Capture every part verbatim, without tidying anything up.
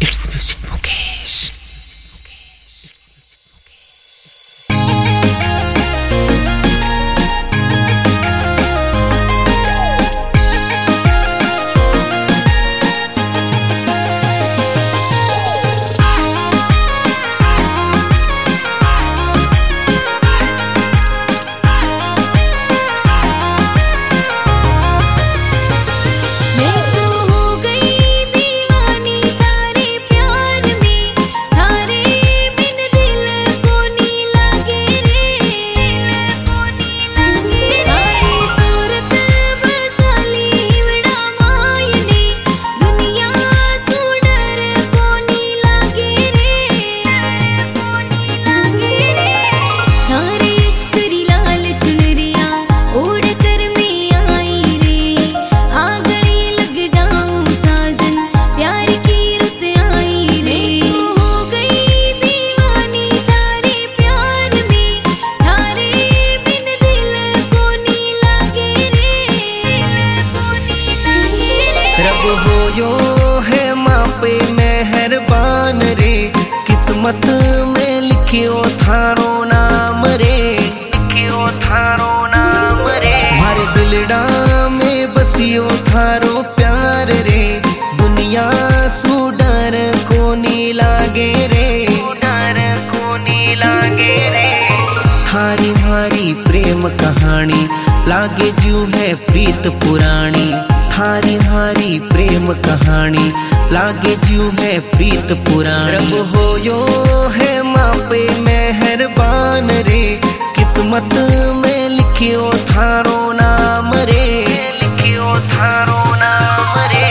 It's music Mukesh. हो यो है माँ पे मेहरबान रे, किस्मत में लिखियो थारो नाम रे, लिखियो थारो नाम रे। मारे दिलड़ा में बसियो थारो प्यार रे, दुनिया सु डर को नी लागे रे, डर को नी लागे रे। थारी हारी प्रेम कहानी लागे जू है प्रीत पुरानी, थारी हारी प्रेम कहानी लागे जू है प्रीत पुरानी। रब हो यो है माँ पे मेहरबान रे, किस्मत में लिखियो थारो नाम रे, लिखियो थारो नाम रे।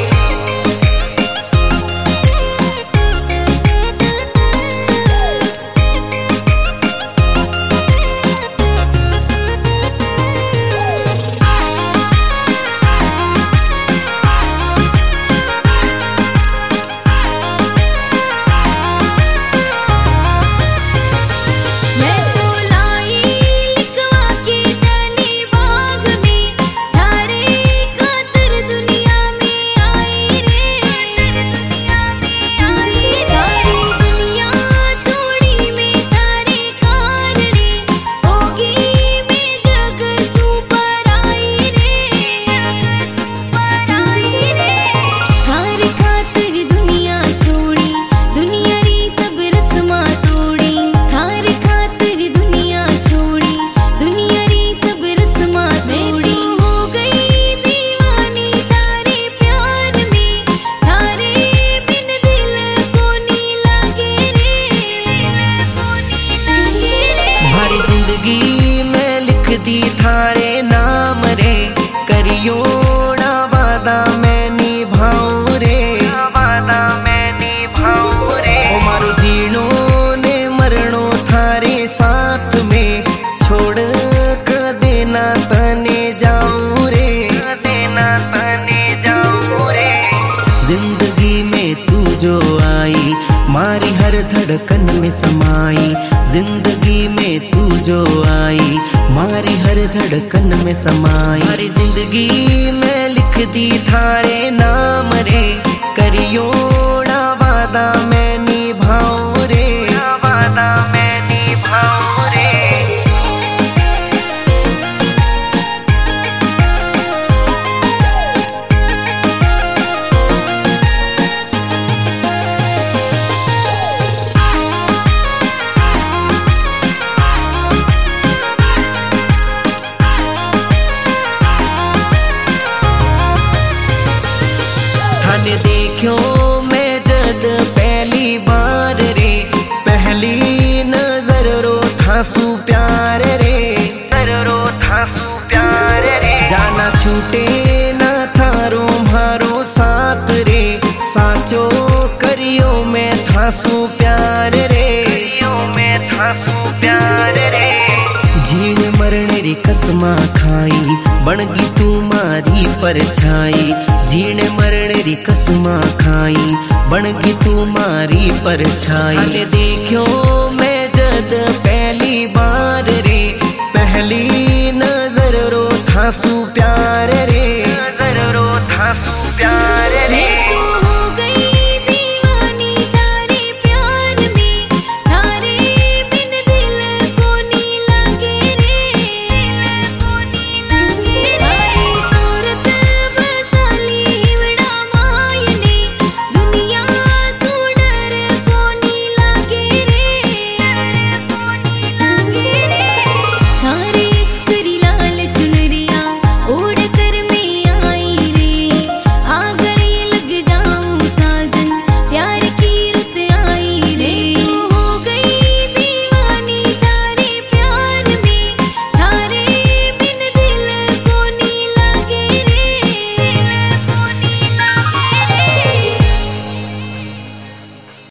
जिंदगी में लिख दी थारे नाम रे, करियो ना वादा मैं निभाऊं रे, वादा मैं निभाऊं रे। ओ मारो जीनो ने मरणो थारे साथ में, छोड़ कर देना तने जाऊं रे, देना तने जाऊं रे। जिंदगी में तू जो आई मारी हर धड़कन में समाई, जिंदगी में तू जो आई मारी हर धड़कन में समाई। हर जिंदगी में लिख दी थारे नाम रे, करियो ना वादा मैं निभाऊं रे, वादा मैं निभाऊं रे। थाने देखियो मैं जद पहली बार रे, पहली नजर रो थासू प्यार रे, रो थासू प्यार रे। जाना छूटे ना थारो मारो साथ रे, साचो करियो मैं थासू प्यार रे, करियो मैं थासू प्यार रे। जीण मरण री कसमा खाई बनगी तू मारी परछाई, जीण मरण री कसमा खाई बनगी तू मारी परछाई। हाले देखियो मैं जद पहली बार रे, पहली नजर रो थासू प्यार रे, नजर रो थासू प्यार रे।